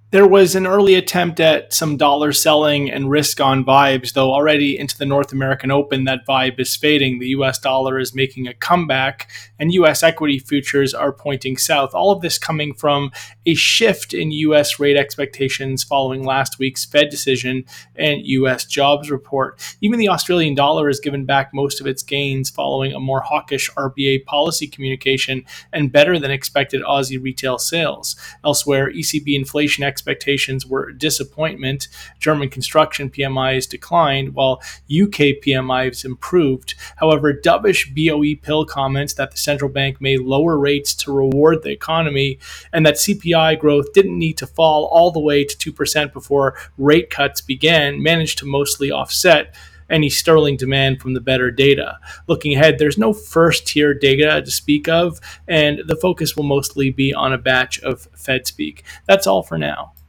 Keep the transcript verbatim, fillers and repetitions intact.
There was an early attempt at some dollar selling and risk on vibes, though already into the North American Open, that vibe is fading. The U S dollar is making a comeback, and U S equity futures are pointing south. All of this coming from a shift in U S rate expectations following last week's Fed decision and U S jobs report. Even the Australian dollar has given back most of its gains following a more hawkish R B A policy communication and better than expected Aussie retail sales. Elsewhere, E C B inflation expectations were a disappointment. German construction P M Is declined, while U K P M Is improved. However, dovish B O E pill comments that the central bank may lower rates to reward the economy and that C P I growth didn't need to fall all the way to two percent before rate cuts began managed to mostly offset any sterling demand from the better data. Looking ahead, there's no first tier data to speak of, and the focus will mostly be on a batch of Fed speak. That's all for now.